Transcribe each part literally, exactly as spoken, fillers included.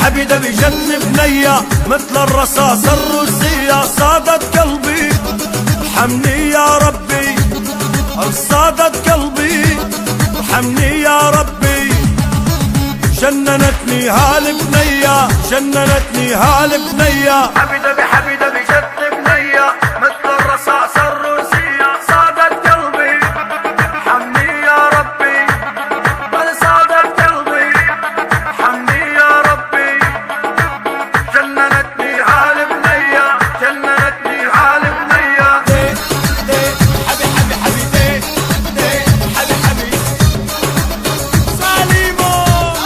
حبيدة بجن بنية مثل الرصاص الروسية صادت قلبي ارحمني يا ربي، صادت قلبي ارحمني يا ربي. جننتني هالبنية جننتني هالبنية حبيدة بحبيدة بجن بنية مثل الرصاص الروسية صادت قلبي ارحمني يا ربي، صادت قلبي ارحمني يا ربي. جننتني هالبنية جننتني هالبنية حبي حبي حبيبي حبي حبي ساليمو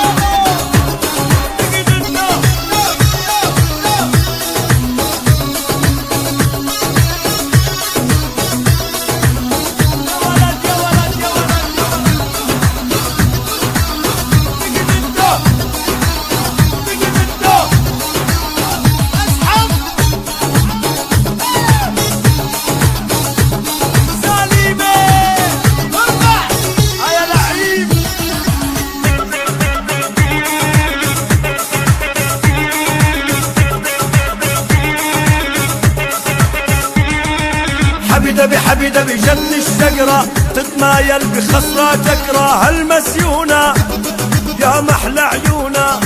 حبيدة بحبيدة بجن الشجرة تتمايل بخصرة جكرة هالمسيونة يا محلى عيونة،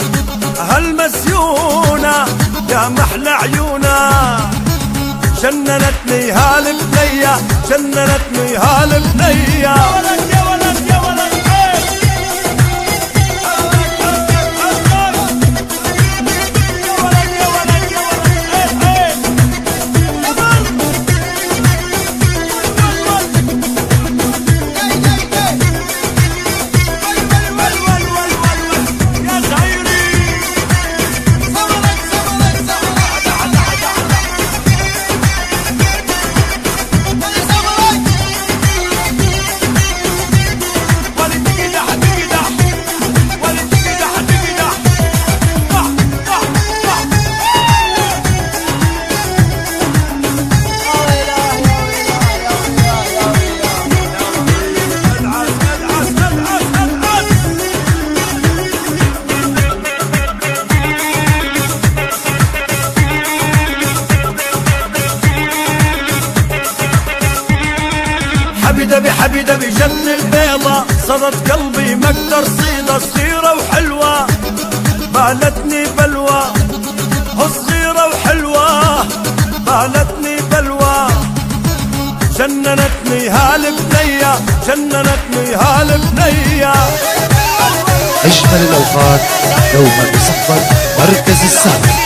هالمسيونة يا محلى عيونة. جننتني هالبنية جننتني هالبنية حبيدة بحبيدة بجن البيضة صدت قلبي مقدر صيدة صغيرة وحلوة بالتني بلوى، صغيرة وحلوة بالتني بلوى. جننتني هالبنية جننتني هالبنية. أجمل الأوقات دوما بصحبة مركز السهر.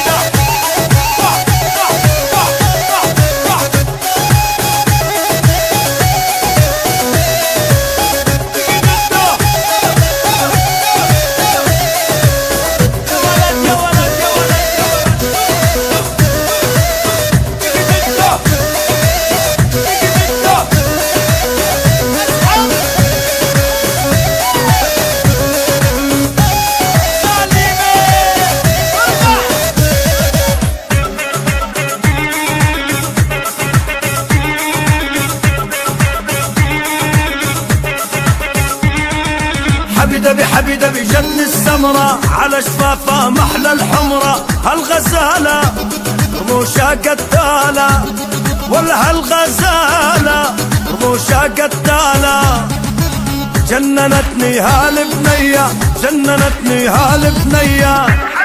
حبيدة بحبيدة بجن السمرة على شفافها محلى الحمرة هالغزالة رموشها قتالة ولا هالغزالة رموشها قتالة. جننتني هالبنية جننتني هالبنية